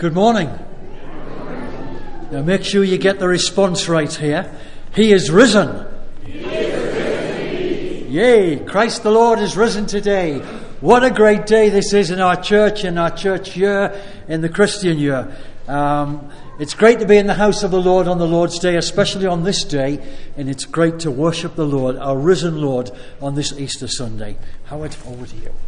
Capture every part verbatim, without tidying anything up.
Good morning. Now make sure you get the response right here. He is risen. He is risen. Yay, Christ the Lord is risen today. What a great day this is in our church, in our church year, in the Christian year. Um, it's great to be in the house of the Lord on the Lord's Day, especially on this day, and it's great to worship the Lord, our risen Lord, on this Easter Sunday. Howard, over to you.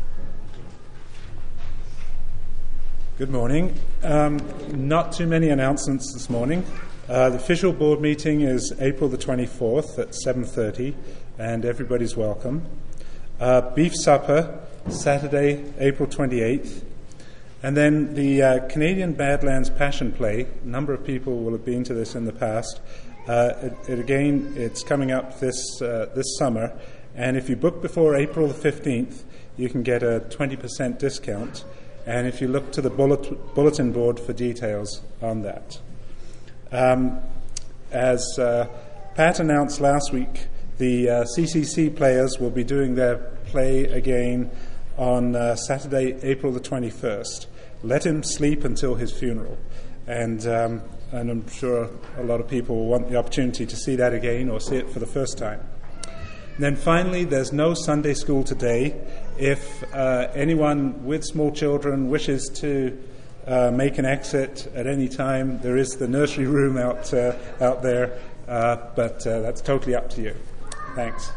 Good morning. Um, not too many announcements this morning. Uh, the official board meeting is April the twenty-fourth at seven thirty, and everybody's welcome. Uh, beef supper, Saturday, April twenty-eighth. And then the uh, Canadian Badlands Passion Play. A number of people will have been to this in the past. Uh, it, it again, it's coming up this uh, this summer. And if you book before April the fifteenth, you can get a twenty percent discount. And if you look to the bullet, bulletin board for details on that. Um, as uh, Pat announced last week, the uh, C C C players will be doing their play again on uh, Saturday, April the twenty-first. Let him sleep until his funeral. And, um, and I'm sure a lot of people will want the opportunity to see that again or see it for the first time. And then finally, there's no Sunday school today. If uh, anyone with small children wishes to uh, make an exit at any time, there is the nursery room out uh, out there, uh, but uh, that's totally up to you. Thanks.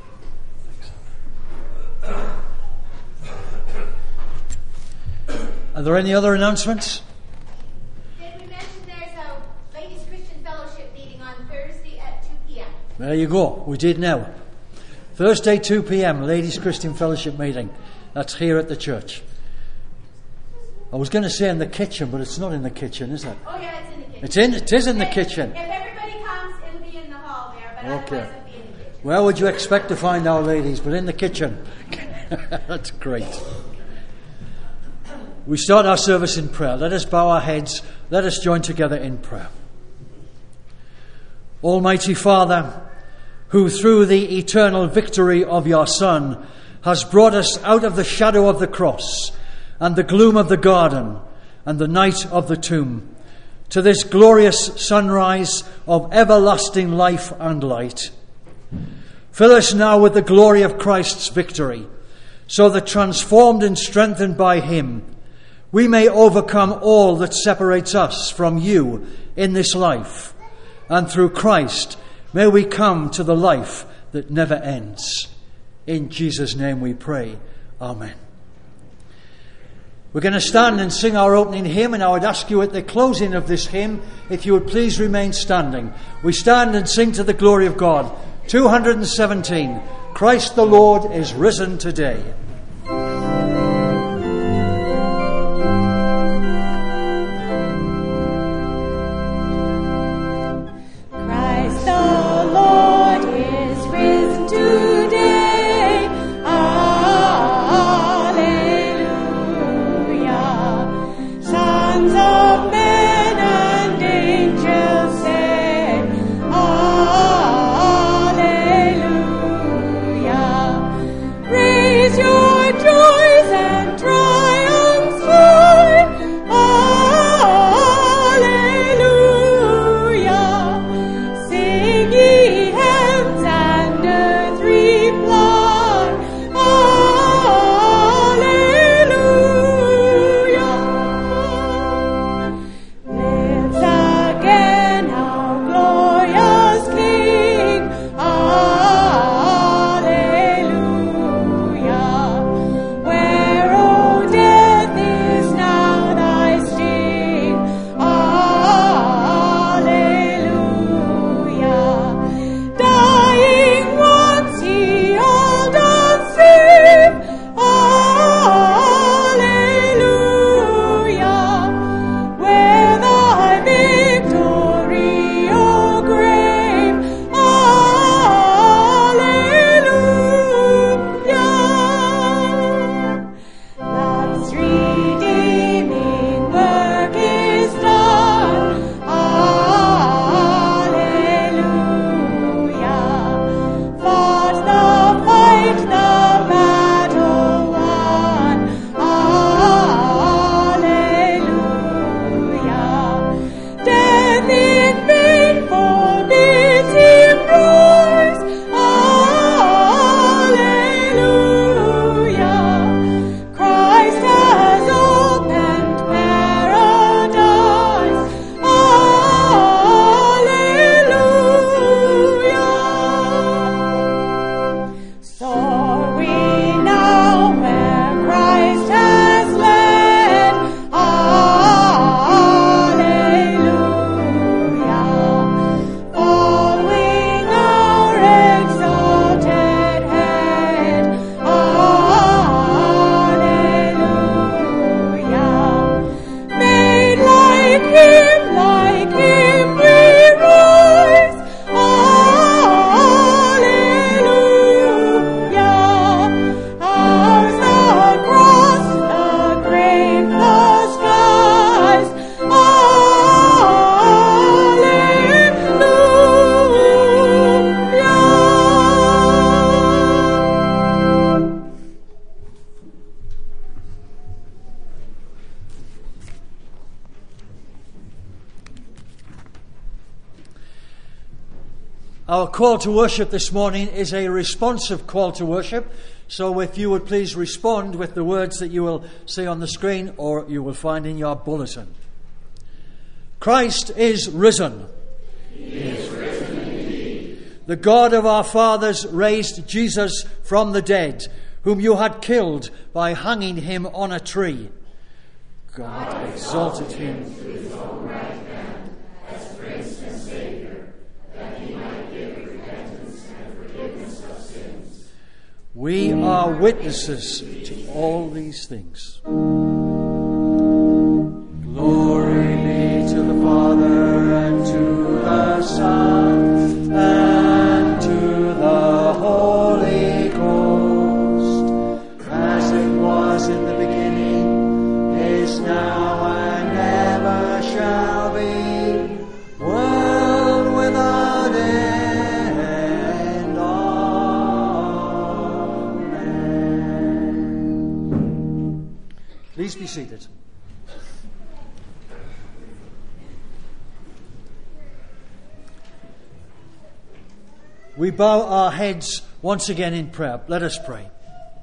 Are there any other announcements? Did we mention there's a Ladies Christian Fellowship meeting on Thursday at two p.m. There you go. We did now. Thursday, two p.m, Ladies Christian Fellowship meeting. That's here at the church. I was going to say in the kitchen, but it's not in the kitchen, is it? Oh, yeah, it's in the kitchen. It's in. It is in the If- kitchen. If everybody comes, it'll be in the hall there, but Okay. otherwise it'll be in the kitchen. Where would you expect to find our ladies? But in the kitchen. That's great. We start our service in prayer. Let us bow our heads. Let us join together in prayer. Almighty Father, who through the eternal victory of your Son has brought us out of the shadow of the cross and the gloom of the garden and the night of the tomb to this glorious sunrise of everlasting life and light. Fill us now with the glory of Christ's victory, so that transformed and strengthened by him, we may overcome all that separates us from you in this life, and through Christ may we come to the life that never ends. In Jesus' name we pray. Amen. We're going to stand and sing our opening hymn, and I would ask you at the closing of this hymn, if you would please remain standing. We stand and sing to the glory of God. two hundred seventeen. Christ the Lord is risen today. Raise your Our call to worship this morning is a responsive call to worship. So if you would please respond with the words that you will see on the screen or you will find in your bulletin. Christ is risen. He is risen indeed. The God of our fathers raised Jesus from the dead, whom you had killed by hanging him on a tree. God exalted him to his own right hand as Prince and Savior, that he might give repentance and forgiveness of sins. We are witnesses to all these things. Glory be to the Father, and to the Son, and to the Holy Ghost, as it was in the beginning, is now, and ever shall be, world without end. Amen. Please be seated. We bow our heads once again in prayer. Let us pray.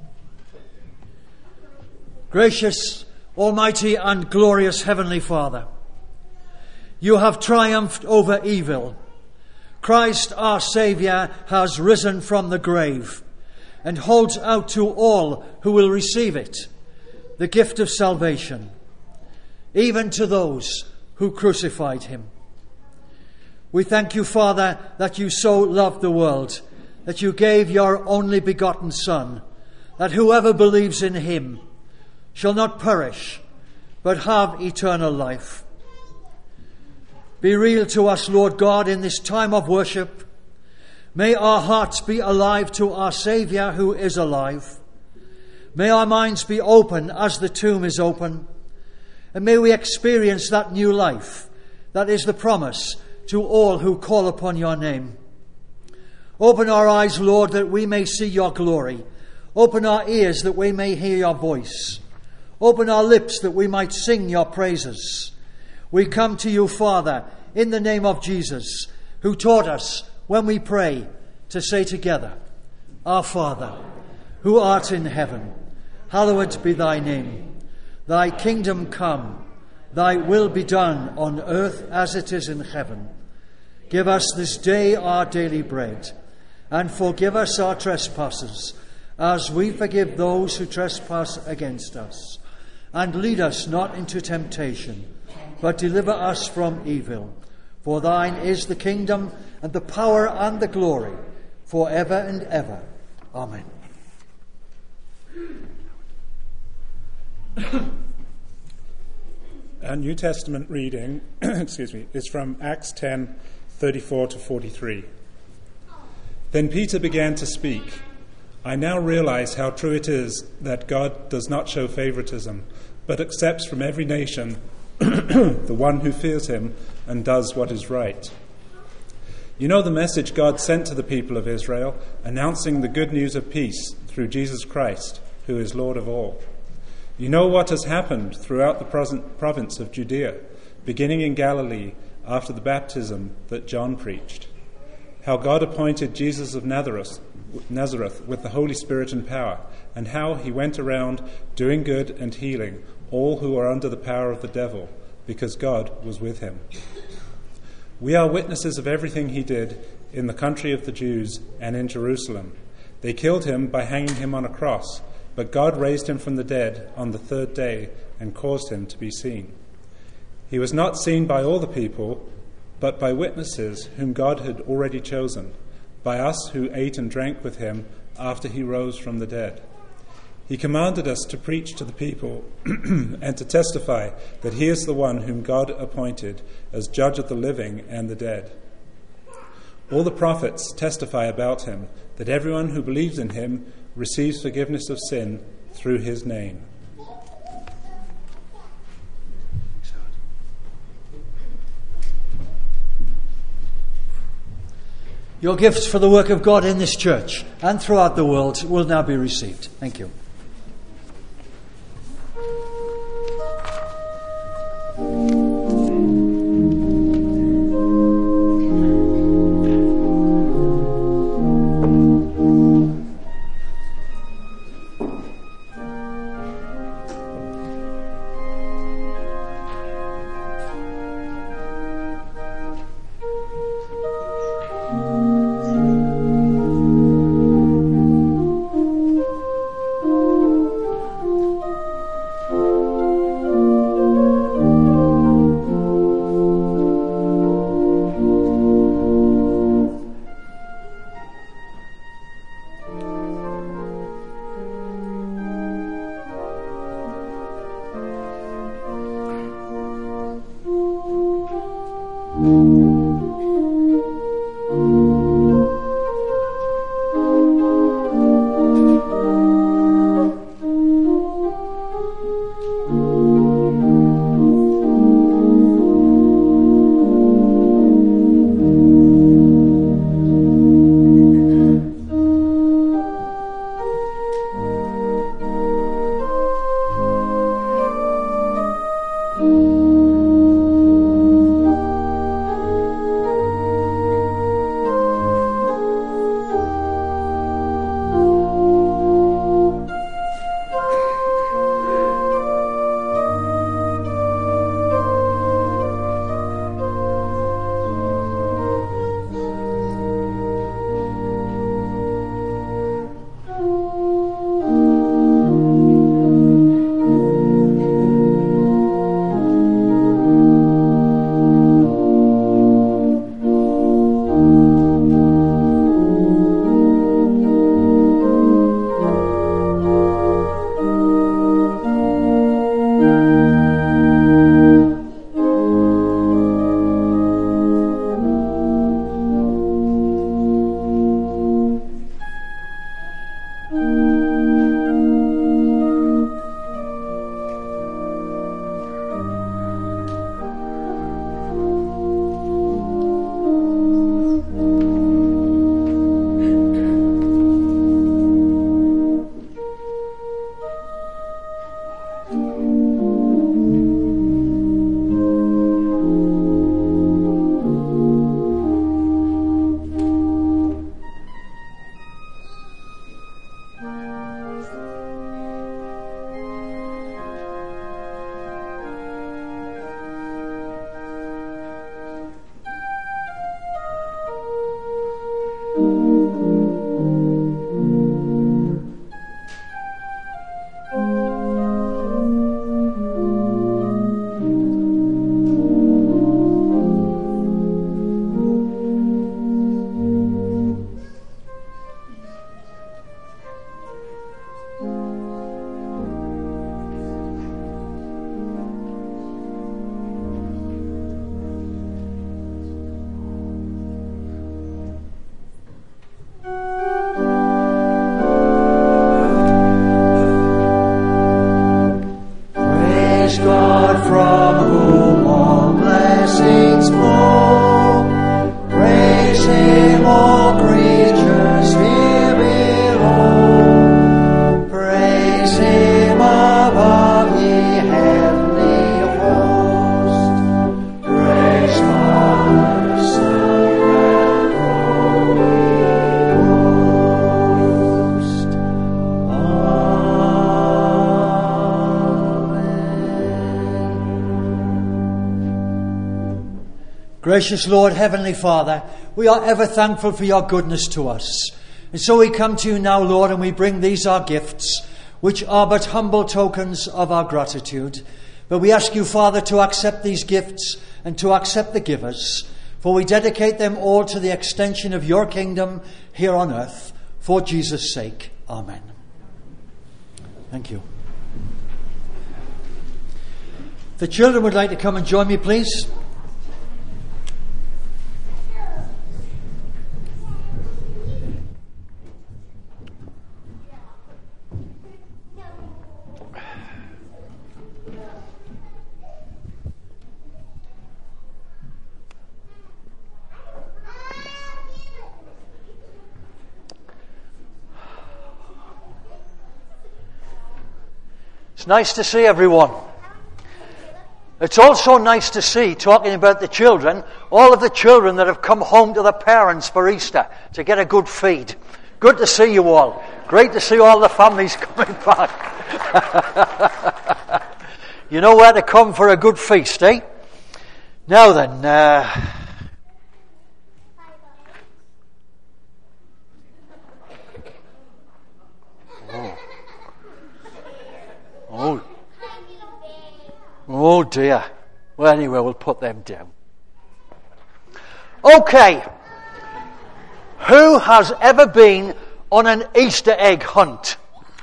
Gracious, almighty and glorious Heavenly Father, you have triumphed over evil. Christ our Saviour has risen from the grave and holds out to all who will receive it the gift of salvation, even to those who crucified him. We thank you, Father, that you so loved the world, that you gave your only begotten Son, that whoever believes in him shall not perish, but have eternal life. Be real to us, Lord God, in this time of worship. May our hearts be alive to our Saviour who is alive. May our minds be open as the tomb is open. And may we experience that new life that is the promise to all who call upon your name. Open our eyes, Lord, that we may see your glory. Open our ears that we may hear your voice. Open our lips that we might sing your praises. We come to you, Father, in the name of Jesus, who taught us, when we pray, to say together, Our Father, who art in heaven, hallowed be thy name. Thy kingdom come, thy will be done on earth as it is in heaven. Give us this day our daily bread, and forgive us our trespasses, as we forgive those who trespass against us. And lead us not into temptation, but deliver us from evil. For thine is the kingdom, and the power, and the glory, for ever and ever. Amen. Our New Testament reading, excuse me, is from Acts ten, thirty-four to forty-three. Then Peter began to speak. I now realize how true it is that God does not show favoritism, but accepts from every nation the one who fears him and does what is right. You know the message God sent to the people of Israel, announcing the good news of peace through Jesus Christ, who is Lord of all. You know what has happened throughout the province of Judea, beginning in Galilee after the baptism that John preached. How God appointed Jesus of Nazareth, Nazareth with the Holy Spirit and power, and how he went around doing good and healing all who are under the power of the devil, because God was with him. We are witnesses of everything he did in the country of the Jews and in Jerusalem. They killed him by hanging him on a cross, but God raised him from the dead on the third day and caused him to be seen. He was not seen by all the people, but by witnesses whom God had already chosen, by us who ate and drank with him after he rose from the dead. He commanded us to preach to the people and to testify that he is the one whom God appointed as judge of the living and the dead. All the prophets testify about him, that everyone who believes in him receives forgiveness of sin through his name. Your gifts for the work of God in this church and throughout the world will now be received. Thank you. Gracious Lord, Heavenly Father, we are ever thankful for your goodness to us. And so we come to you now, Lord, and we bring these our gifts, which are but humble tokens of our gratitude. But we ask you, Father, to accept these gifts and to accept the givers, for we dedicate them all to the extension of your kingdom here on earth. For Jesus' sake, amen. Thank you. The children would like to come and join me, please. It's nice to see everyone. It's also nice to see, talking about the children, all of the children that have come home to their parents for Easter to get a good feed. Good to see you all. Great to see all the families coming back. You know where to come for a good feast, eh? Now then, uh, Oh. Oh dear. Well, anyway, we'll put them down. Okay. Who has ever been on an Easter egg hunt?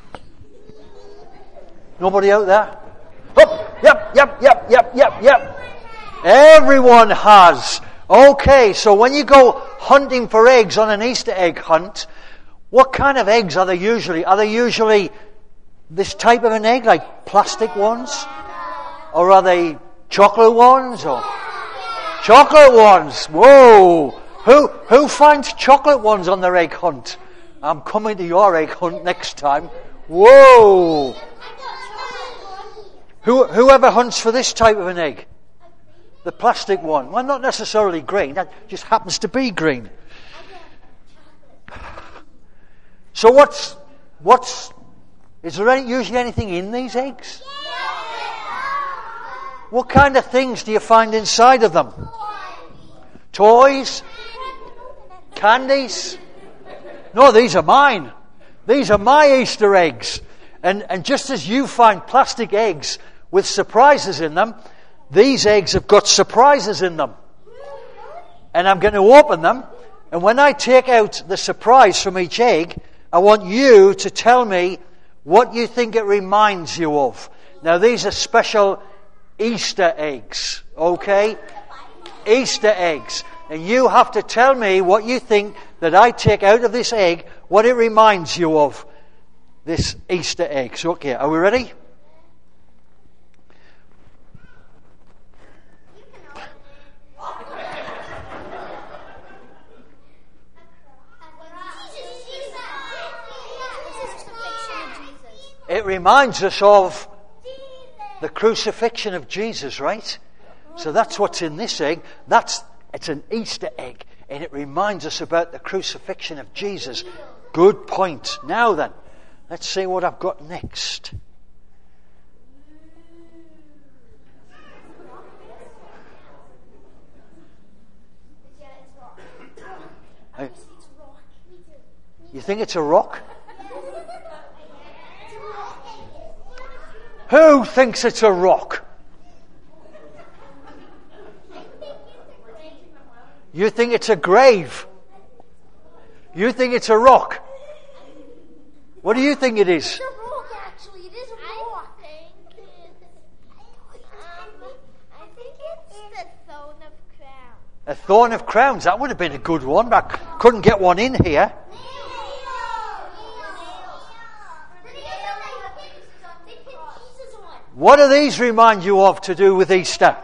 Nobody out there? Oh, yep, yep, yep, yep, yep, yep. Everyone has. Okay, so when you go hunting for eggs on an Easter egg hunt, what kind of eggs are they usually? Are they usually this type of an egg, like plastic ones? Or are they chocolate ones? Or chocolate ones? Whoa! Who who finds chocolate ones on their egg hunt? I'm coming to your egg hunt next time. Whoa! Who whoever hunts for this type of an egg? The plastic one. Well, not necessarily green. That just happens to be green. So what's what's is there any, usually anything in these eggs? What kind of things do you find inside of them? Toys? Candies? No, these are mine. These are my Easter eggs. And and just as you find plastic eggs with surprises in them, these eggs have got surprises in them. And I'm going to open them. And when I take out the surprise from each egg, I want you to tell me what you think it reminds you of. Now, these are special Easter eggs, okay? Easter eggs. And you have to tell me what you think that I take out of this egg, what it reminds you of, this Easter egg. So, okay, are we ready? It reminds us of the crucifixion of Jesus, right? So that's what's in this egg. That's it's an Easter egg, and it reminds us about the crucifixion of Jesus. Good point. Now then, let's see what I've got next. You think it's a rock? Who thinks it's a rock? You think it's a grave? You think it's a rock? What do you think it is? It's a rock, actually. It is a rock. I think it's the thorn of crowns. A thorn of crowns. That would have been a good one, but I couldn't get one in here. What do these remind you of to do with Easter?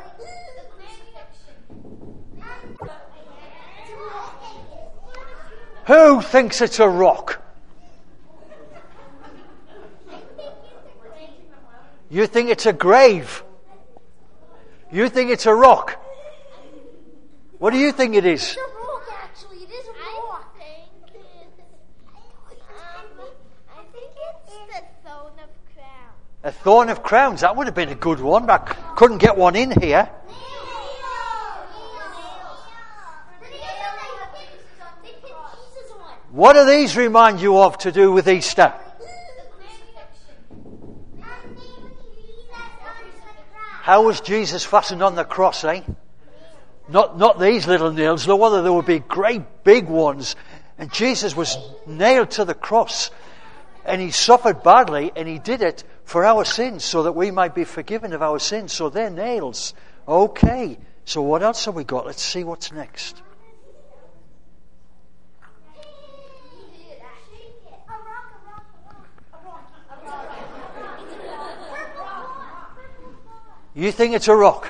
Who thinks it's a rock? You think it's a grave? You think it's a rock? What do you think it is? It's a rock, actually. It is a rock. I think it's the thorn of crowns. A thorn of crowns. That would have been a good one, but I couldn't get one in here. What do these remind you of to do with Easter? How was Jesus fastened on the cross, eh? Not not these little nails, no wonder there would be great big ones. And Jesus was nailed to the cross. And he suffered badly, and he did it for our sins, so that we might be forgiven of our sins. So they're nails. Okay, so what else have we got? Let's see what's next. You think it's a rock?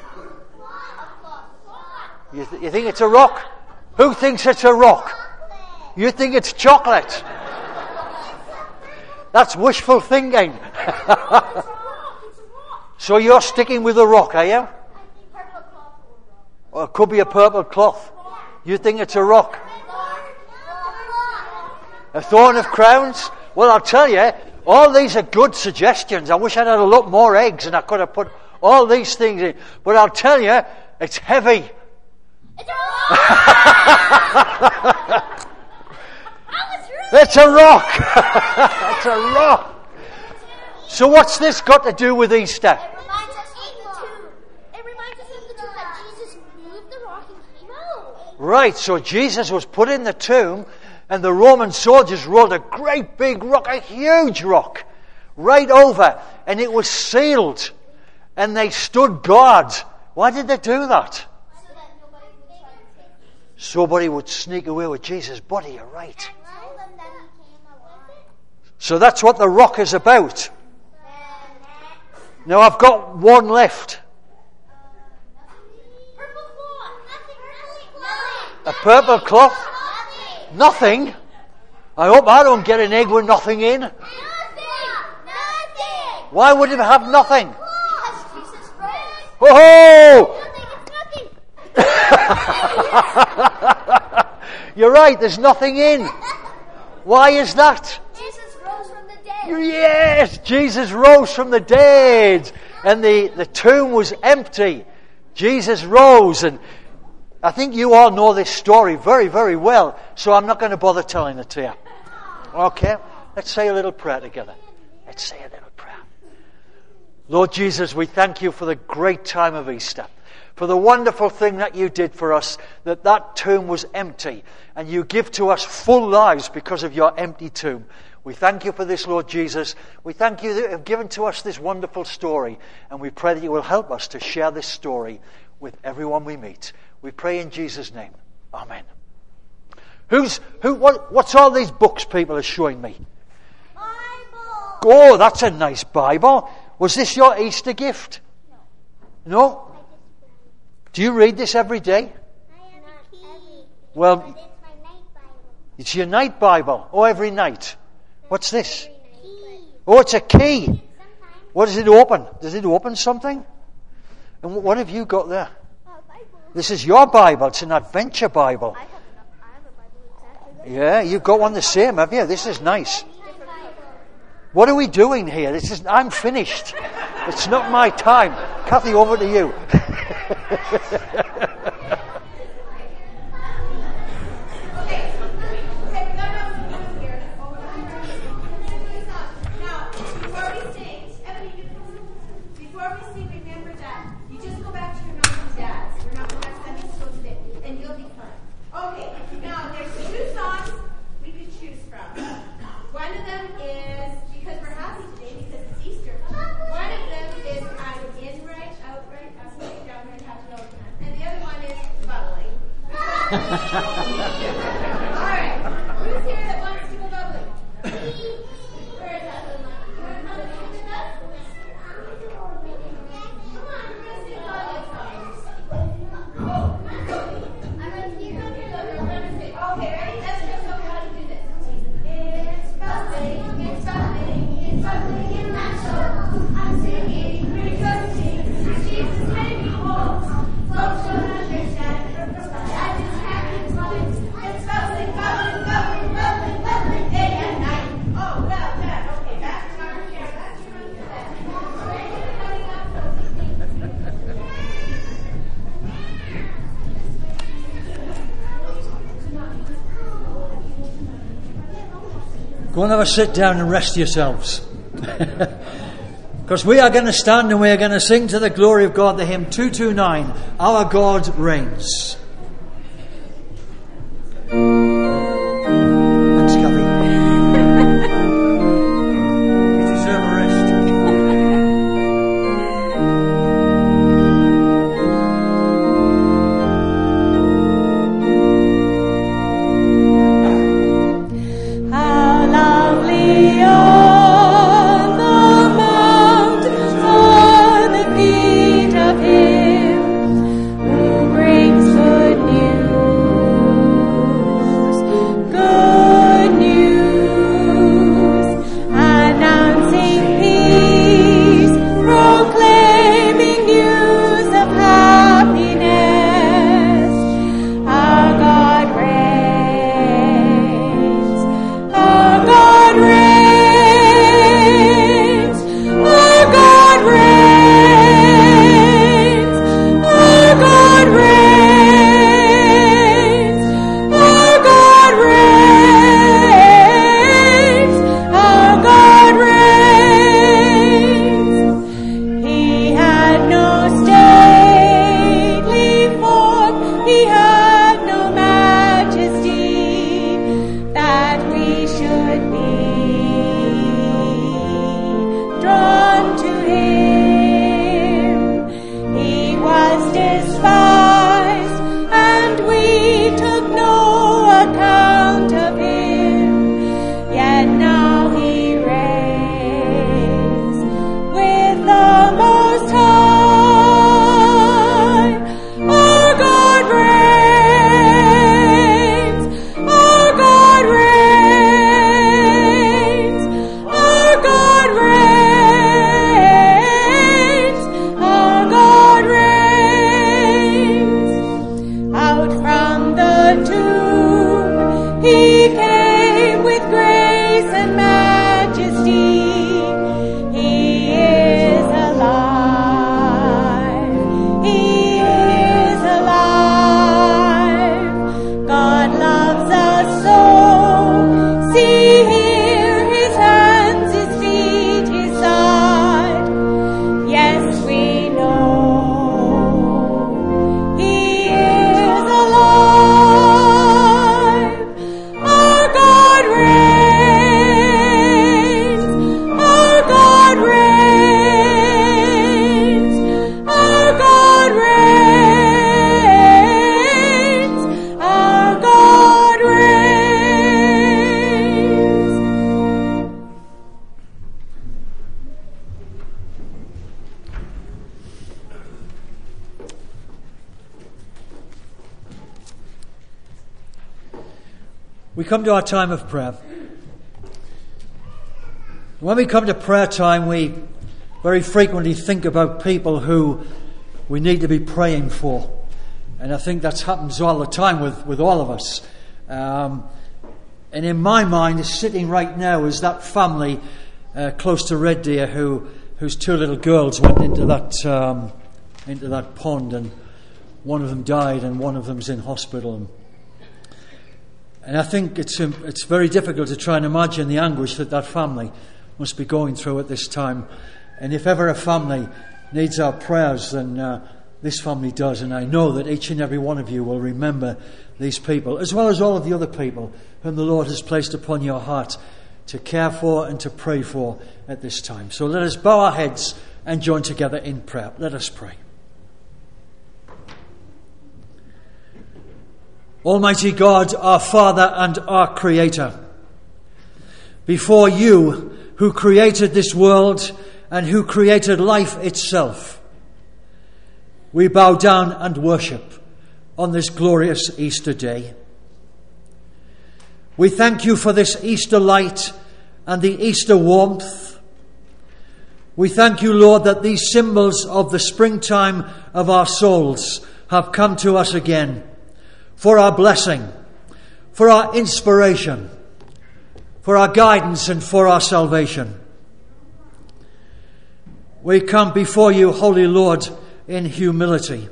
You, th- you think it's a rock? Who thinks it's a rock? You think it's chocolate? That's wishful thinking. So you're sticking with the rock, are you? Or it could be a purple cloth. You think it's a rock? A thorn of crowns? Well, I'll tell you, all these are good suggestions. I wish I'd had a lot more eggs and I could have put all these things in. But I'll tell you, it's heavy. It's a rock! It's a rock. It's a rock. So what's this got to do with Easter? It reminds us of the tomb. It reminds us of the tomb that Jesus moved the rock and came out. Right, so Jesus was put in the tomb and the Roman soldiers rolled a great big rock, a huge rock, right over, and it was sealed. And they stood guard. Why did they do that? So that nobody would try somebody would sneak away with Jesus' body, you're right. So that's what the rock is about. Now I've got one left. A purple cloth? Nothing? I hope I don't get an egg with nothing in. Nothing. Nothing. Why would it have nothing? Because Jesus rose. Oh! Nothing. It's nothing. You're right, there's nothing in. Why is that? Jesus rose from the dead. Yes, Jesus rose from the dead. And the, the tomb was empty. Jesus rose, and I think you all know this story very, very well, so I'm not going to bother telling it to you. Okay? Let's say a little prayer together. Let's say a little prayer. Lord Jesus, we thank you for the great time of Easter, for the wonderful thing that you did for us, that that tomb was empty, and you give to us full lives because of your empty tomb. We thank you for this, Lord Jesus. We thank you that you have given to us this wonderful story, and we pray that you will help us to share this story with everyone we meet. We pray in Jesus' name. Amen. Who's who? What, what's all these books people are showing me? Bible. Oh, that's a nice Bible. Was this your Easter gift? No. No? Do you read this every day? I am a key. Well, But it's my night Bible. it's your night Bible. Oh, every night. What's this? Key. Oh, it's a key. Sometimes. What does it open? Does it open something? And what have you got there? Oh, Bible. This is your Bible. It's an adventure Bible. I have, I have a Bible exactly. Yeah, you've got one the same, have you? This is nice. Different Bible. What are we doing here? This is I'm finished. It's not my time. Kathy, over to you. Okay, okay, we got enough here. Now, before we sing, Ebony, before we sing, remember that you just go back to your moms and dads. We're not going to have Sunday school today, and you'll be fine. Okay, now there's two songs we could choose from. One of them is, because we're happy today because it's Easter, one of them is either in right, out right, up right, down right, have to know. And the other one is bubbly. All right. Who's here that wants to go bubbly? Where is that little one? You want to come and sing with us? Come on, we're going to sing bubbly songs. I'm going to keep on here, though. We're going to sing. Okay, ready? Let's just know how to do this. It's bubbly, it's bubbly, it's bubbly in my soul. I'm singing, rejoicing, Jesus made me whole. Folks don't understand. I just can't explain. It's bubbly, bubbly, bubbly, bubbly, bubbly, day and night. Oh, well done. Okay, back to our chair. Back to our chair. Where are you coming up from? Go and have a sit down and rest yourselves. Because we are going to stand and we are going to sing to the glory of God the hymn two two nine, Our God Reigns. Thanks, Kathy. You deserve a rest. How lovely on the mount are the feet of Him who brings good we come to our time of prayer. When we come to prayer time, we very frequently think about people who we need to be praying for. And I think that happens all the time with, with all of us. Um, and in my mind, sitting right now is that family uh, close to Red Deer who whose two little girls went into that um, into that pond, and one of them died and one of them's in hospital. And I think it's it's very difficult to try and imagine the anguish that that family must be going through at this time. And if ever a family needs our prayers, then uh, this family does. And I know that each and every one of you will remember these people, as well as all of the other people whom the Lord has placed upon your heart to care for and to pray for at this time. So let us bow our heads and join together in prayer. Let us pray. Almighty God, our Father and our Creator, before you, who created this world and who created life itself, we bow down and worship on this glorious Easter day. We thank you for this Easter light and the Easter warmth. We thank you, Lord, that these symbols of the springtime of our souls have come to us again for our blessing, for our inspiration, for our guidance and for our salvation. We come before you, Holy Lord, in humility,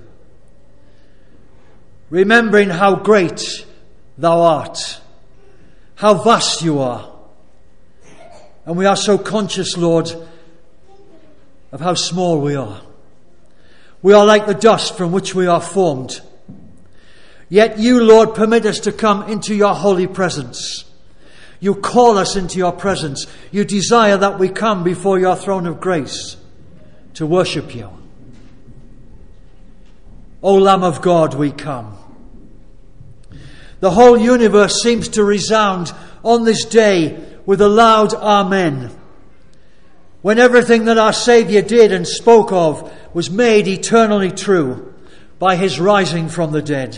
remembering how great thou art, how vast you are. And we are so conscious, Lord, of how small we are. We are like the dust from which we are formed. Yet you, Lord, permit us to come into your holy presence. You call us into your presence. You desire that we come before your throne of grace to worship you. O Lamb of God, we come. The whole universe seems to resound on this day with a loud Amen, when everything that our Saviour did and spoke of was made eternally true by his rising from the dead.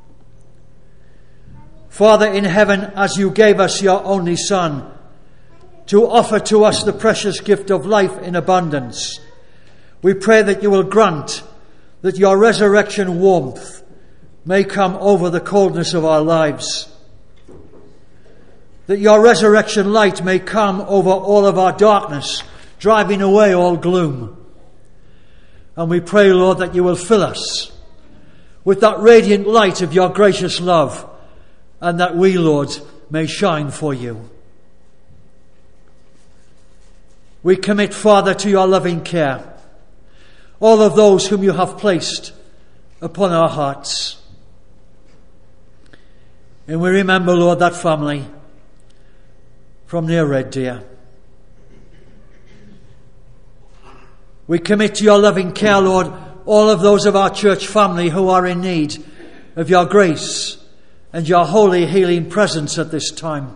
Father in heaven, as you gave us your only Son to offer to us the precious gift of life in abundance, we pray that you will grant that your resurrection warmth may come over the coldness of our lives, that your resurrection light may come over all of our darkness, driving away all gloom. And we pray, Lord, that you will fill us with that radiant light of your gracious love, and that we, Lord, may shine for you. We commit, Father, to your loving care all of those whom you have placed upon our hearts. And we remember, Lord, that family from near Red Deer. We commit to your loving care, Lord, all of those of our church family who are in need of your grace and your holy healing presence at this time.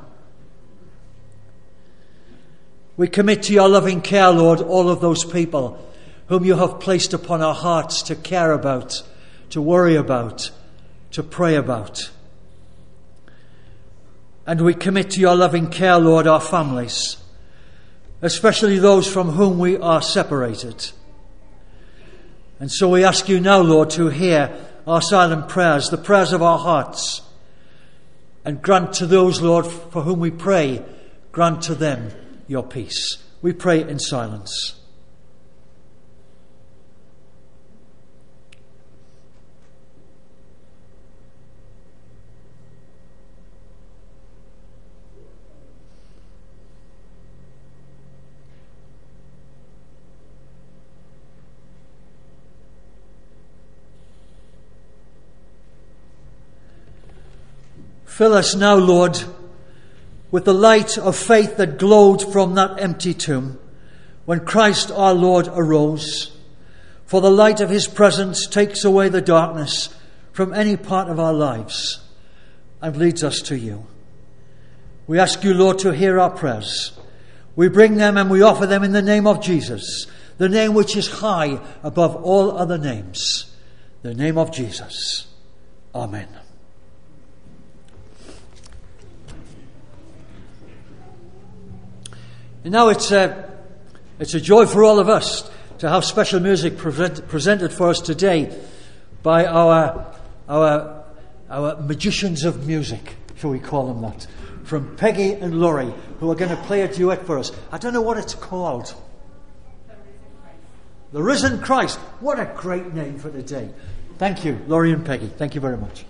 We commit to your loving care, Lord, all of those people whom you have placed upon our hearts to care about, to worry about, to pray about. And we commit to your loving care, Lord, our families, especially those from whom we are separated. And so we ask you now, Lord, to hear our silent prayers, the prayers of our hearts, and grant to those, Lord, for whom we pray, grant to them your peace. We pray in silence. Fill us now, Lord, with the light of faith that glowed from that empty tomb when Christ our Lord arose. For the light of his presence takes away the darkness from any part of our lives and leads us to you. We ask you, Lord, to hear our prayers. We bring them and we offer them in the name of Jesus, the name which is high above all other names, the name of Jesus. Amen. And now it's a, it's a joy for all of us to have special music present, presented for us today by our, our, our magicians of music, shall we call them that, from Peggy and Laurie, who are going to play a duet for us. I don't know what it's called. The Risen Christ. What a great name for the day. Thank you, Laurie and Peggy. Thank you very much.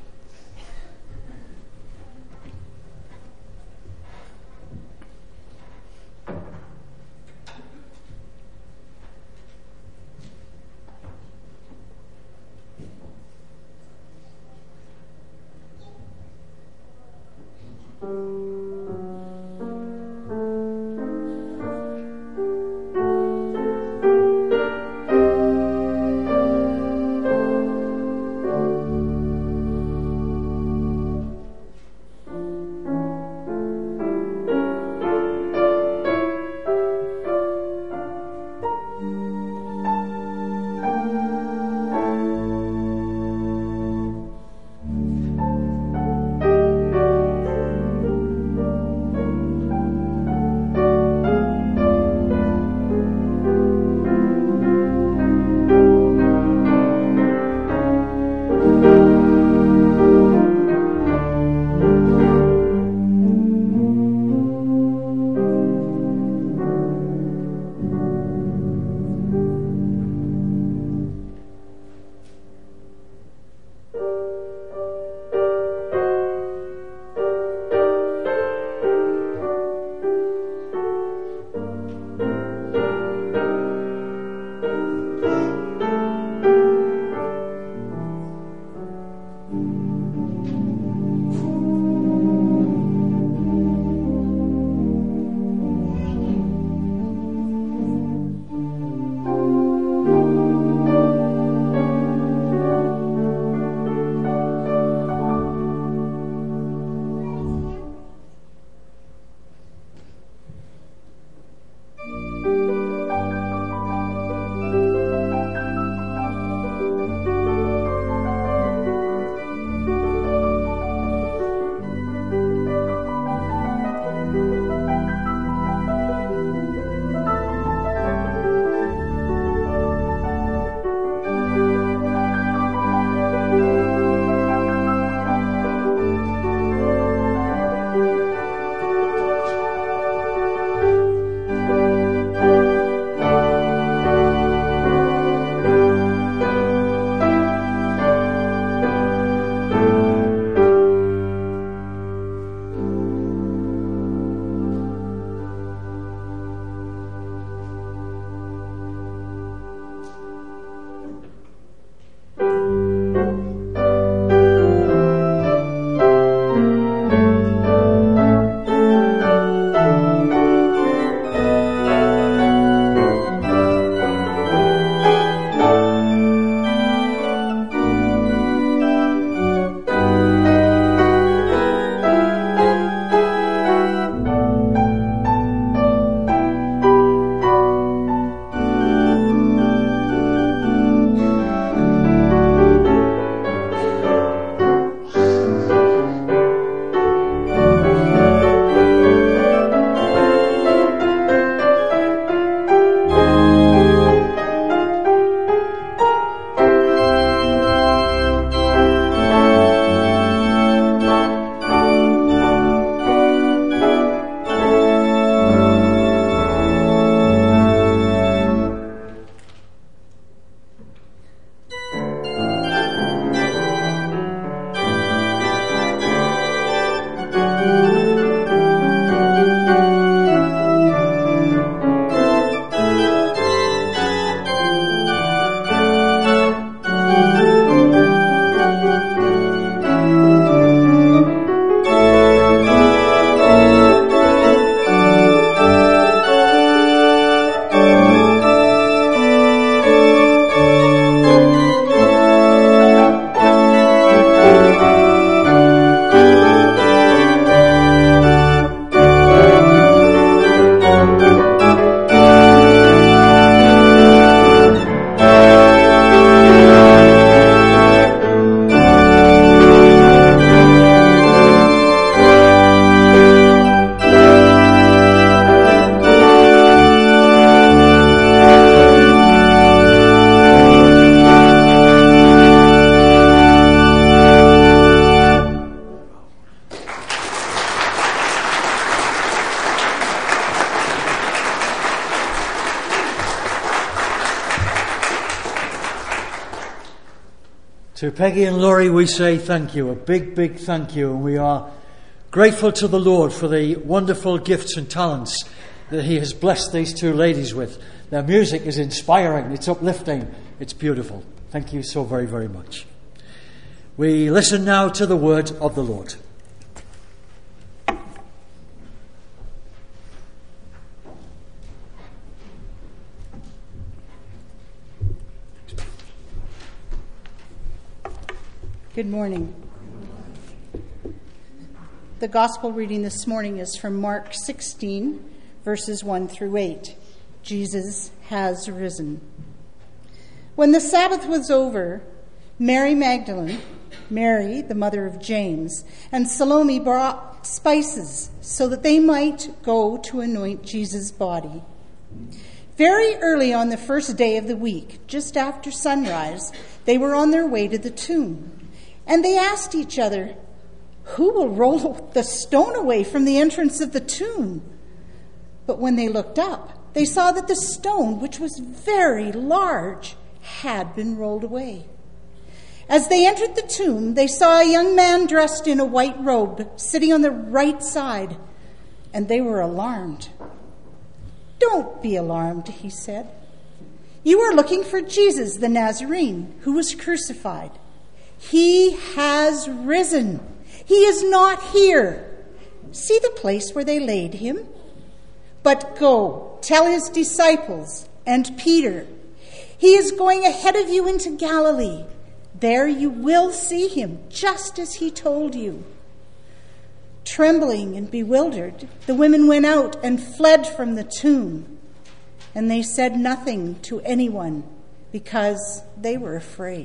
To Peggy and Laurie, we say thank you, a big, big thank you. And we are grateful to the Lord for the wonderful gifts and talents that He has blessed these two ladies with. Their music is inspiring, it's uplifting, it's beautiful. Thank you so very, very much. We listen now to the word of the Lord. Good morning. The gospel reading this morning is from Mark sixteen, verses one through eight. Jesus has risen. When the Sabbath was over, Mary Magdalene, Mary, the mother of James, and Salome brought spices so that they might go to anoint Jesus' body. Very early on the first day of the week, just after sunrise, they were on their way to the tomb. And they asked each other, "Who will roll the stone away from the entrance of the tomb?" But when they looked up, they saw that the stone, which was very large, had been rolled away. As they entered the tomb, they saw a young man dressed in a white robe sitting on the right side, and they were alarmed. "Don't be alarmed," he said. "You are looking for Jesus the Nazarene, who was crucified. He has risen. He is not here. See the place where they laid him? But go, tell his disciples and Peter, he is going ahead of you into Galilee. There you will see him, just as he told you." Trembling and bewildered, the women went out and fled from the tomb, and they said nothing to anyone because they were afraid.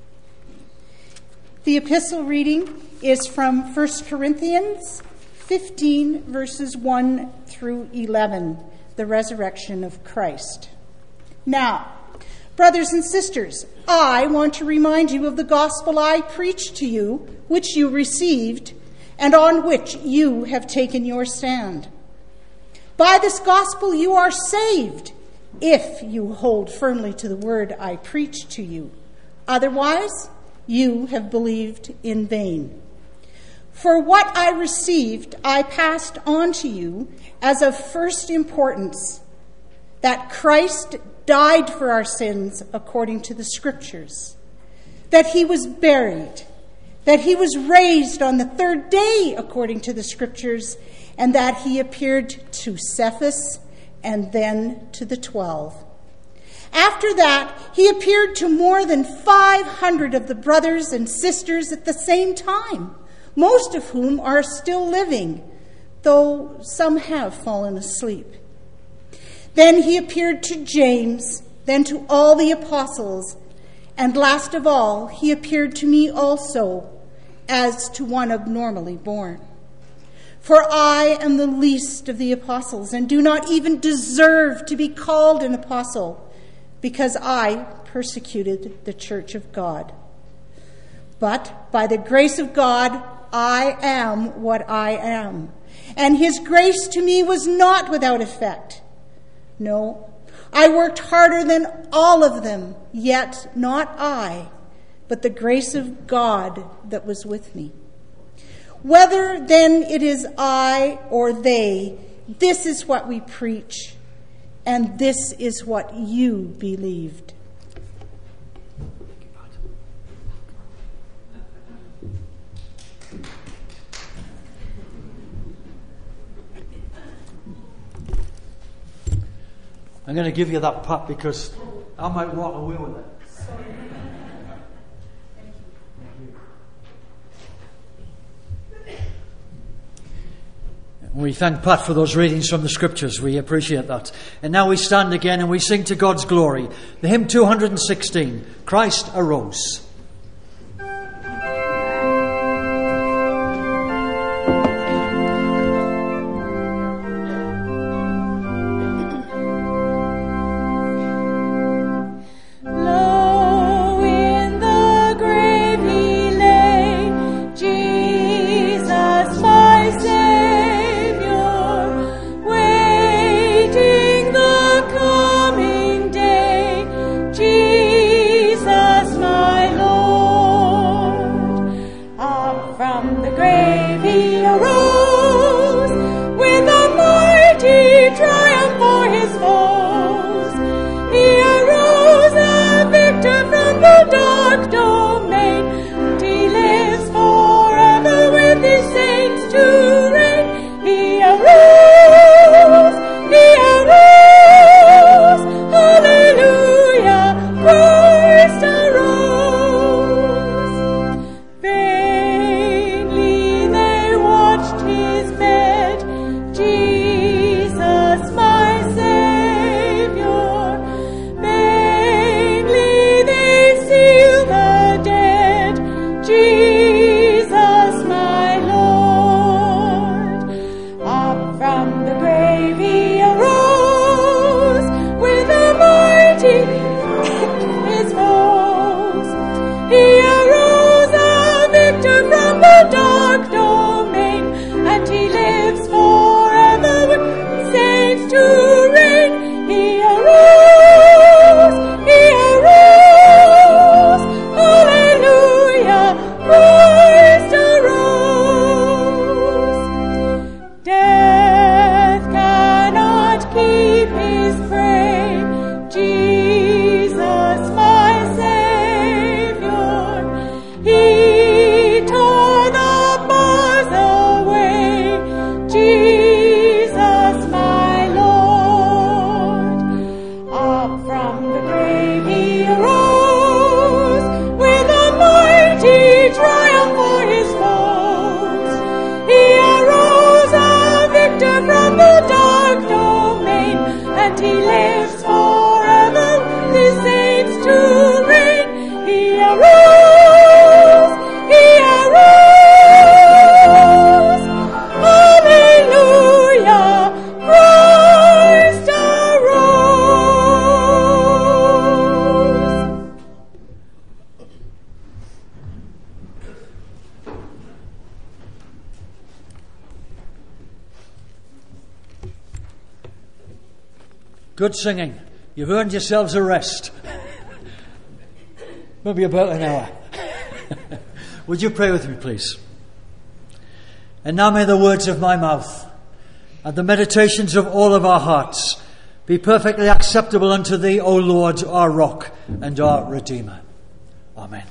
The epistle reading is from First Corinthians fifteen, verses one through eleven, the resurrection of Christ. Now, brothers and sisters, I want to remind you of the gospel I preached to you, which you received, and on which you have taken your stand. By this gospel you are saved, if you hold firmly to the word I preached to you. Otherwise, you have believed in vain. For what I received, I passed on to you as of first importance, that Christ died for our sins according to the Scriptures, that he was buried, that he was raised on the third day according to the Scriptures, and that he appeared to Cephas and then to the twelve. After that, he appeared to more than five hundred of the brothers and sisters at the same time, most of whom are still living, though some have fallen asleep. Then he appeared to James, then to all the apostles, and last of all, he appeared to me also, as to one abnormally born. For I am the least of the apostles, and do not even deserve to be called an apostle, because I persecuted the church of God. But by the grace of God, I am what I am, and his grace to me was not without effect. No, I worked harder than all of them, yet not I, but the grace of God that was with me. Whether then it is I or they, this is what we preach, and this is what you believed. I'm going to give you that pat because I might walk away with it. We thank Pat for those readings from the Scriptures. We appreciate that. And now we stand again and we sing to God's glory. The hymn two hundred sixteen, Christ Arose. My Lord. Good singing. You've earned yourselves a rest. Maybe about an hour. Would you pray with me, please? And now may the words of my mouth and the meditations of all of our hearts be perfectly acceptable unto Thee, O Lord, our rock and our Redeemer. Amen.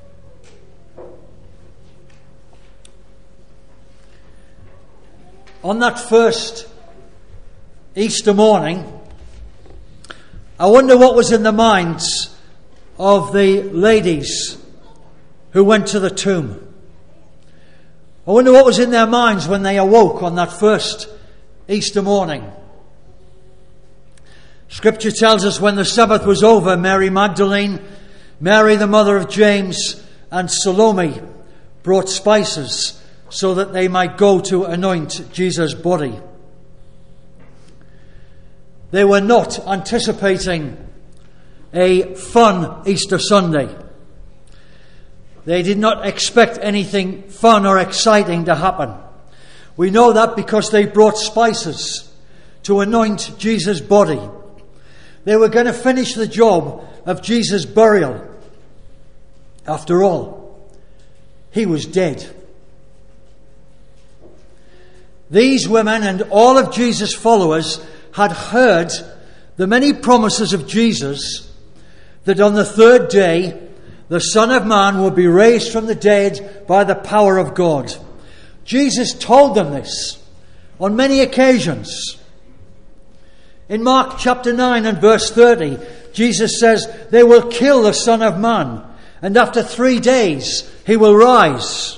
On that first Easter morning, I wonder what was in the minds of the ladies who went to the tomb. I wonder what was in their minds when they awoke on that first Easter morning. Scripture tells us when the Sabbath was over, Mary Magdalene, Mary the mother of James, and Salome brought spices so that they might go to anoint Jesus' body. They were not anticipating a fun Easter Sunday. They did not expect anything fun or exciting to happen. We know that because they brought spices to anoint Jesus' body. They were going to finish the job of Jesus' burial. After all, he was dead. These women and all of Jesus' followers had heard the many promises of Jesus that on the third day the Son of Man would be raised from the dead by the power of God. Jesus told them this on many occasions. In Mark chapter nine and verse thirty, Jesus says, "They will kill the Son of Man, and after three days he will rise."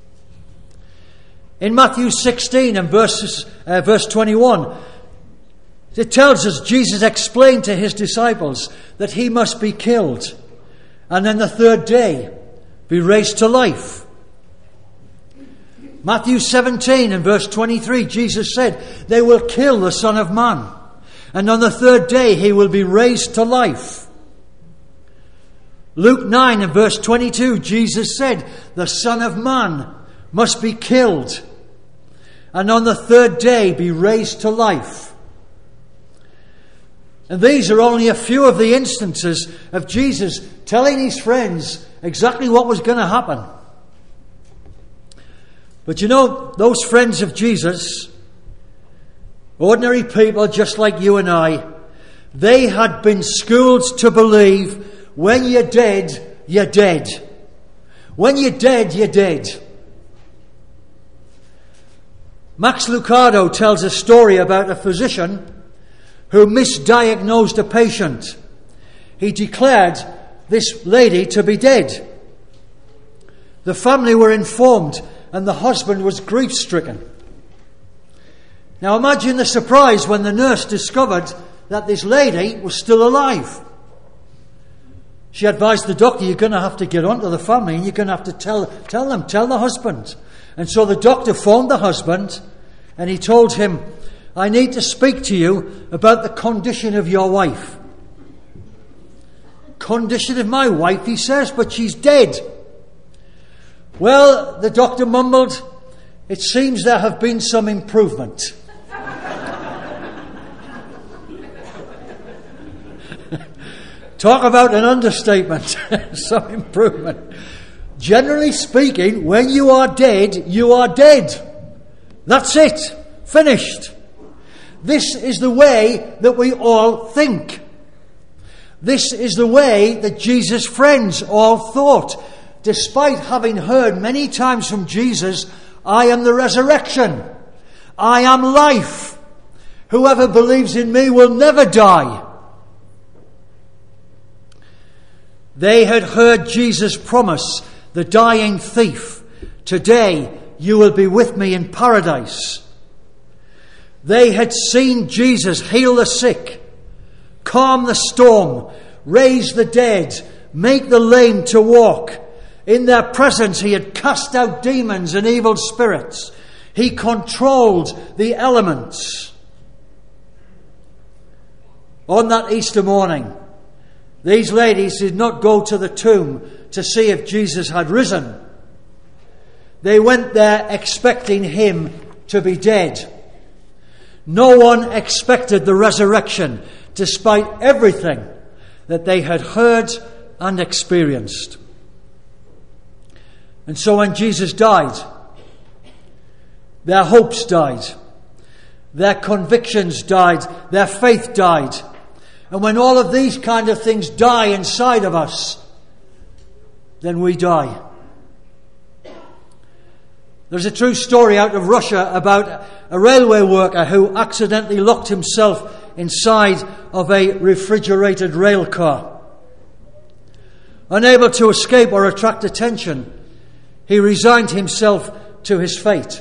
In Matthew sixteen and verses, uh, verse twenty-one, it tells us Jesus explained to his disciples that he must be killed and then the third day be raised to life. Matthew seventeen and verse twenty-three, Jesus said, "They will kill the Son of Man, and on the third day he will be raised to life." Luke nine and verse twenty-two, Jesus said, "The Son of Man must be killed, and on the third day be raised to life." And these are only a few of the instances of Jesus telling his friends exactly what was going to happen. But you know, those friends of Jesus, ordinary people just like you and I, they had been schooled to believe when you're dead, you're dead. When you're dead, you're dead. Max Lucado tells a story about a physician who misdiagnosed a patient. He declared this lady to be dead. The family were informed and the husband was grief-stricken. Now imagine the surprise when the nurse discovered that this lady was still alive. She advised the doctor, "You're going to have to get onto the family and you're going to have to tell, tell them, tell the husband." And so the doctor phoned the husband and he told him, "I need to speak to you about the condition of your wife." "Condition of my wife," he says, "but she's dead." "Well," the doctor mumbled, "it seems there have been some improvement." Talk about an understatement. Some improvement. Generally speaking, when you are dead, you are dead. That's it. Finished. This is the way that we all think. This is the way that Jesus' friends all thought, despite having heard many times from Jesus, "I am the resurrection. I am life. Whoever believes in me will never die." They had heard Jesus promise the dying thief, "Today you will be with me in paradise." They had seen Jesus heal the sick, calm the storm, raise the dead, make the lame to walk. In their presence he had cast out demons and evil spirits. He controlled the elements. On that Easter morning, these ladies did not go to the tomb to see if Jesus had risen. They went there expecting him to be dead. No one expected the resurrection. despite everything that they had heard and experienced. And so when Jesus died, their hopes died, their convictions died, their faith died. And when all of these kind of things die inside of us, then we die. There's a true story out of Russia about a railway worker who accidentally locked himself inside of a refrigerated rail car. Unable to escape or attract attention, he resigned himself to his fate.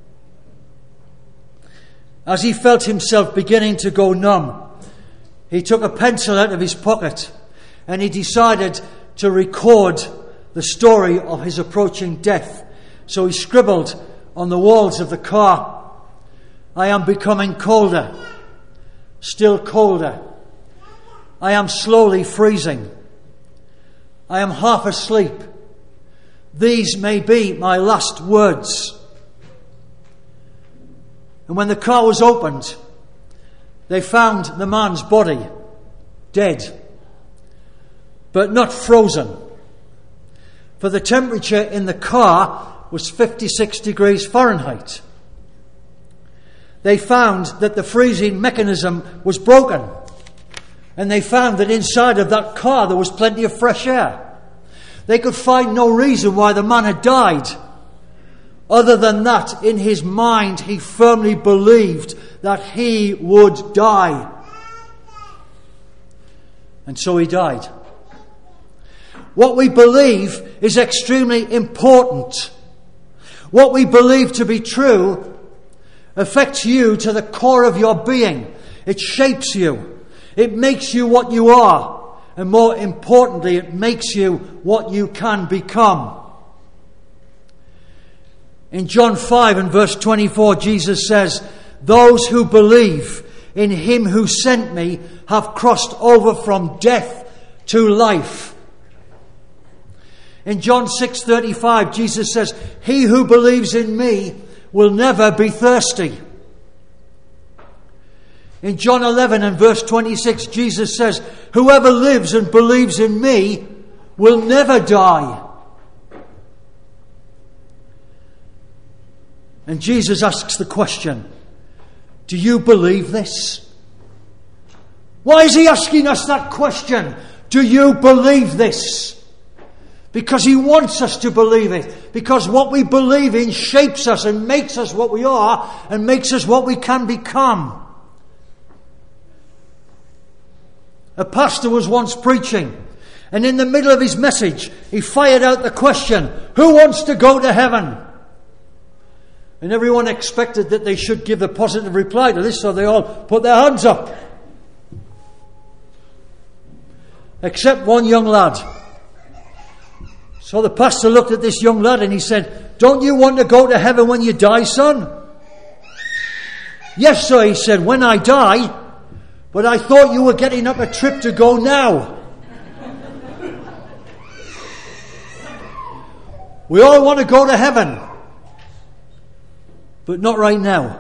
As he felt himself beginning to go numb, he took a pencil out of his pocket and he decided to record the story of his approaching death. So he scribbled on the walls of the car, "I am becoming colder, still colder. I am slowly freezing. I am half asleep. These may be my last words." And when the car was opened, they found the man's body dead, but not frozen. For the temperature in the car was fifty-six degrees Fahrenheit. They found that the freezing mechanism was broken. And they found that inside of that car there was plenty of fresh air. They could find no reason why the man had died. Other than that, in his mind, he firmly believed that he would die. And so he died. What we believe is extremely important. What we believe to be true affects you to the core of your being. It shapes you. It makes you what you are. And more importantly, it makes you what you can become. In John five and verse twenty-four, Jesus says, "Those who believe in him who sent me have crossed over from death to life." In John six thirty-five, Jesus says, "He who believes in me will never be thirsty." In John eleven and verse twenty-six, Jesus says, "Whoever lives and believes in me will never die." And Jesus asks the question, do you believe this? Why is he asking us that question? Do you believe this? Because he wants us to believe it. Because what we believe in shapes us and makes us what we are and makes us what we can become. A pastor was once preaching, and in the middle of his message, he fired out the question, who wants to go to heaven? And everyone expected that they should give a positive reply to this, so they all put their hands up. Except one young lad. So the pastor looked at this young lad and he said, "Don't you want to go to heaven when you die, son?" "Yes, sir," he said, "when I die. But I thought you were getting up a trip to go now." We all want to go to heaven. But not right now.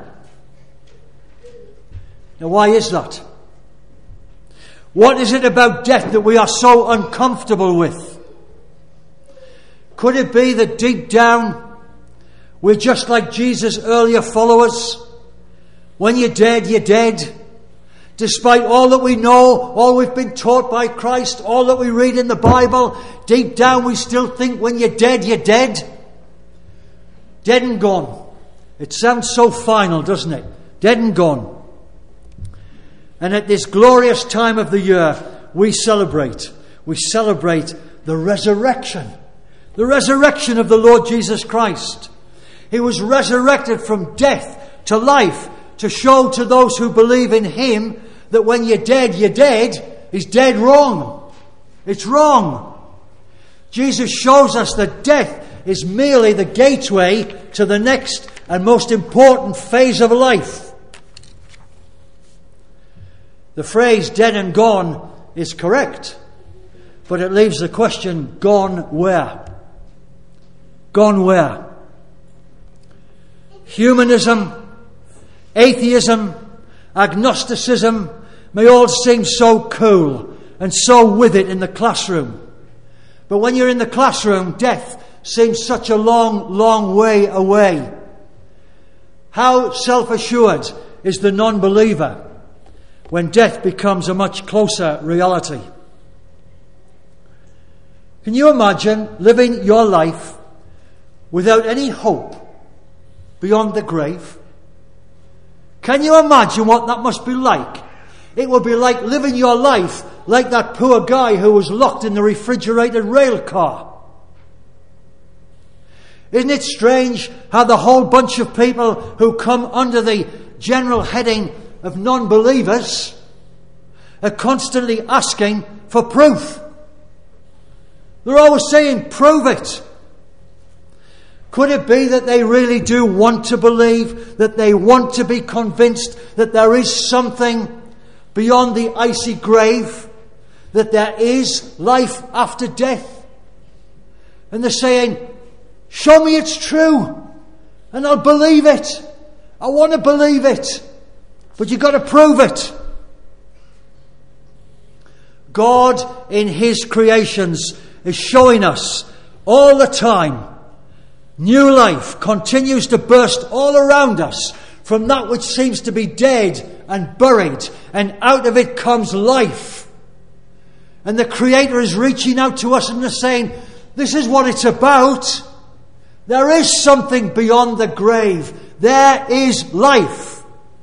Now, why is that? What is it about death that we are so uncomfortable with? Could it be that deep down we're just like Jesus' earlier followers? When you're dead, you're dead. Despite all that we know, all we've been taught by Christ, all that we read in the Bible, deep down we still think when you're dead, you're dead. Dead and gone. It sounds so final, doesn't it? Dead and gone. And at this glorious time of the year, we celebrate. We celebrate the resurrection. The resurrection of the Lord Jesus Christ. He was resurrected from death to life to show to those who believe in him that when you're dead, you're dead is dead wrong. It's wrong. Jesus shows us that death is merely the gateway to the next and most important phase of life. The phrase dead and gone is correct, but it leaves the question, gone where? Gone where? Humanism, atheism, agnosticism, may all seem so cool and so with it in the classroom. But when you're in the classroom, death seems such a long, long way away. How self-assured is the non-believer when death becomes a much closer reality? Can you imagine living your life without any hope beyond the grave? Can you imagine what that must be like? It would be like living your life like that poor guy who was locked in the refrigerated rail car. Isn't it strange how the whole bunch of people who come under the general heading of non-believers are constantly asking for proof? They're always saying, prove it. Could it be that they really do want to believe, that they want to be convinced that there is something beyond the icy grave, that there is life after death? And they're saying, show me it's true, and I'll believe it. I want to believe it, but you've got to prove it. God in His creations is showing us all the time new life continues to burst all around us from that which seems to be dead and buried, and out of it comes life. And the Creator is reaching out to us and is saying, this is what it's about. There is something beyond the grave. There is life.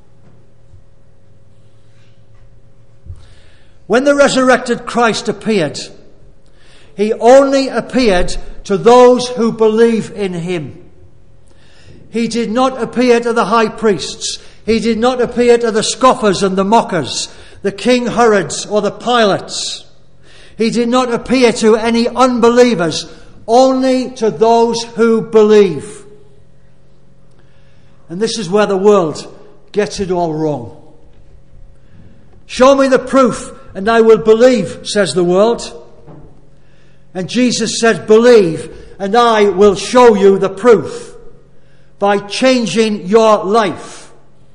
When the resurrected Christ appeared, He only appeared to those who believe in Him. He did not appear to the high priests. He did not appear to the scoffers and the mockers, the King Herods or the Pilates. He did not appear to any unbelievers, only to those who believe. And this is where the world gets it all wrong. Show me the proof and I will believe, says the world. And Jesus said, believe, and I will show you the proof by changing your life.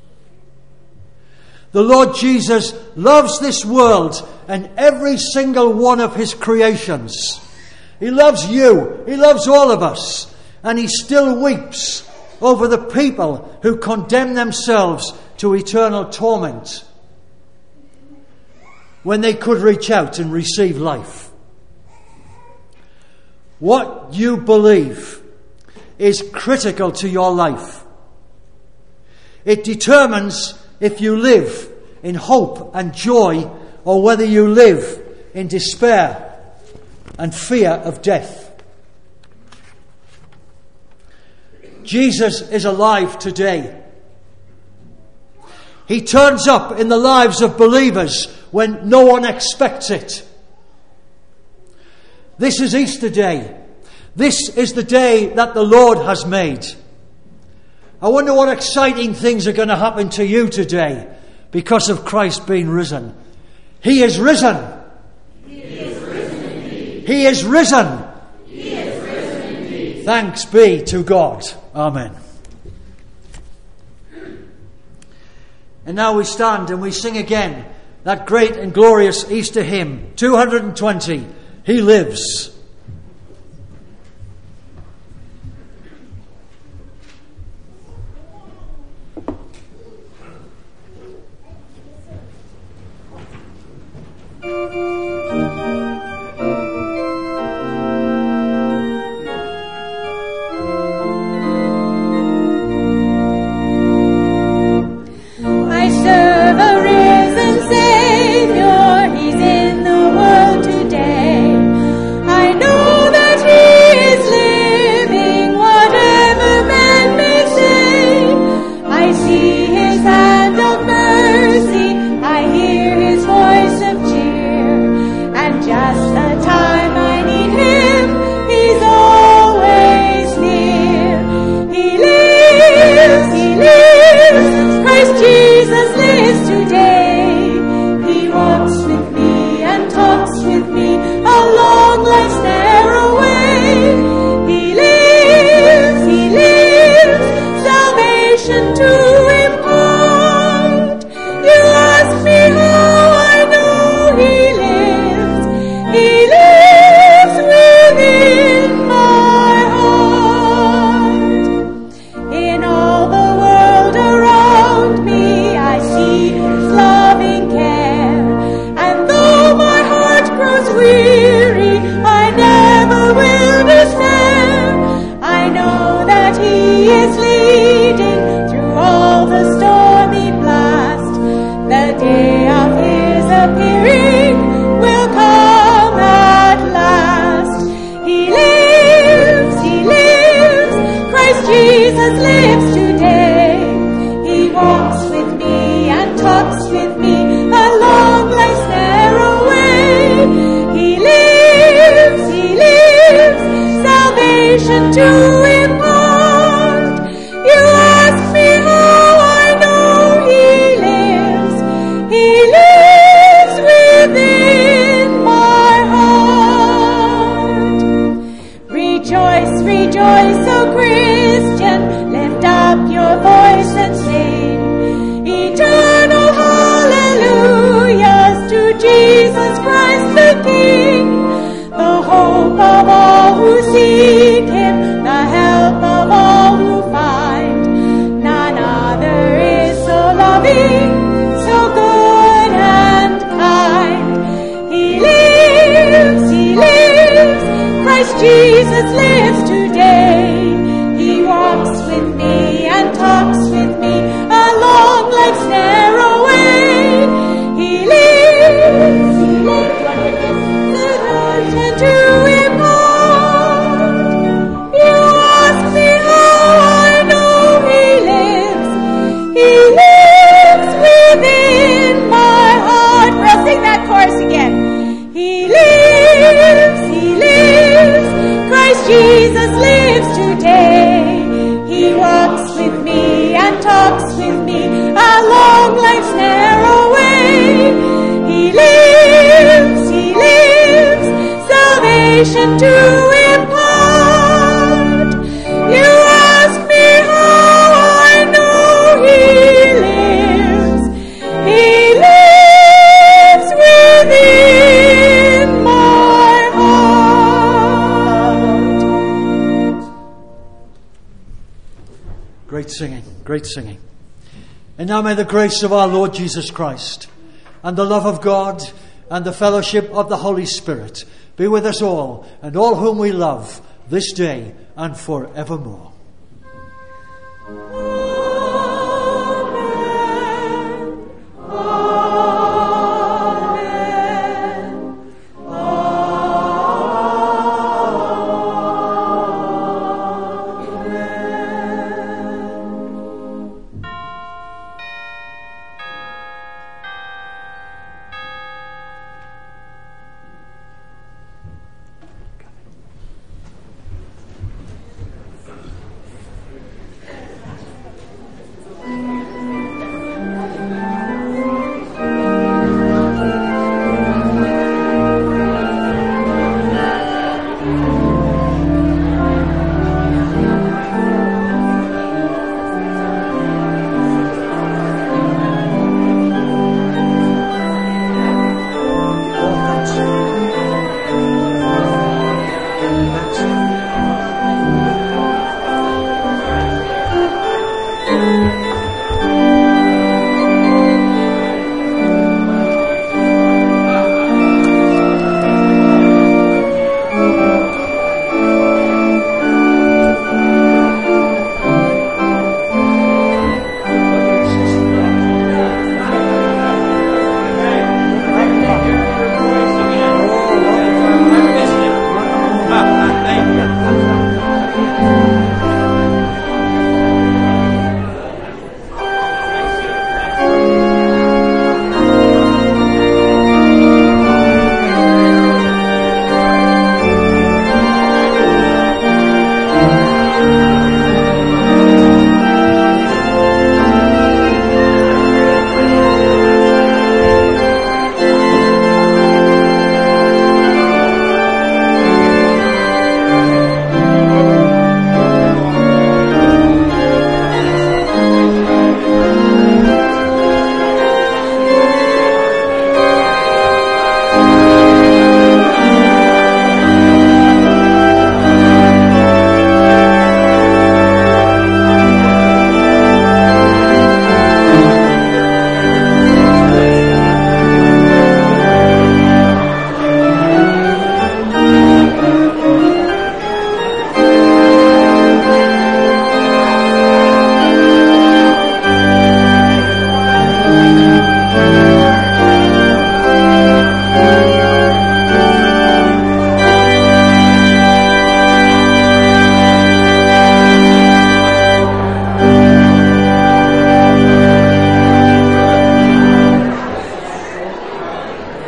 The Lord Jesus loves this world and every single one of His creations. He loves you. He loves all of us. And He still weeps over the people who condemn themselves to eternal torment when they could reach out and receive life. What you believe is critical to your life. It determines if you live in hope and joy or whether you live in despair and fear of death. Jesus is alive today. He turns up in the lives of believers when no one expects it. This is Easter Day. This is the day that the Lord has made. I wonder what exciting things are going to happen to you today because of Christ being risen. He is risen. He is risen indeed. He is risen. He is risen indeed. Thanks be to God. Amen. And now we stand and we sing again that great and glorious Easter hymn, two hundred twenty. He lives. I serve a risen Savior, He's in the world today. I Rejoice, O Christian, lift up your voice and sing eternal hallelujahs to Jesus Christ the King, the hope of all who seek Him, the help of all who find. None other is so loving, so good and kind. He lives, He lives, Christ Jesus lives today. He walks with me and talks with me along life's narrow way. He lives, He lives, and to impart. You ask me how I know He lives. He lives within my heart. We'll sing that chorus again. He lives, He lives, Christ Jesus lives today. He walks with me and talks with me along life's narrow way. He lives, He lives, salvation to impart. You ask me how I know He lives. He lives within my heart. Great singing, great singing. And now may the grace of our Lord Jesus Christ and the love of God and the fellowship of the Holy Spirit be with us all and all whom we love this day and forevermore.